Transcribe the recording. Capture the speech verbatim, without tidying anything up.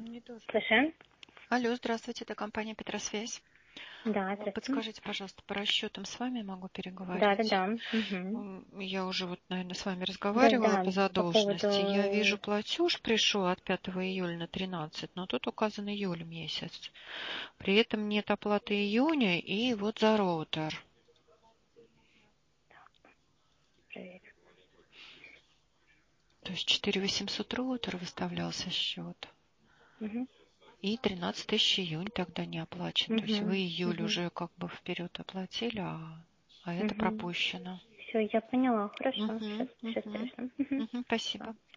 Мне тоже. Слушаем. Алло, здравствуйте, это компания Петросвязь. Да, здравствуйте. Подскажите, пожалуйста, по расчетам с вами могу переговорить? Да, да, да. Угу. М, Я уже вот, наверное, с вами Да, разговаривала да, по по задолженности. Я вижу, поводу... платеж пришел от пятого июля на тринадцать, но тут указан июль месяц. При этом нет оплаты июня и вот за роутер. Проверь. То есть четыре тысячи восемьсот роутер выставлялся счет. Угу. И тринадцать тысяч июнь тогда не оплачен. То есть Угу. вы июль Угу. уже как бы вперед оплатили, а, а это Угу. пропущено. Все, я поняла. Хорошо. Угу, Сейчас, сейчас угу, пришлю. Угу. угу, спасибо.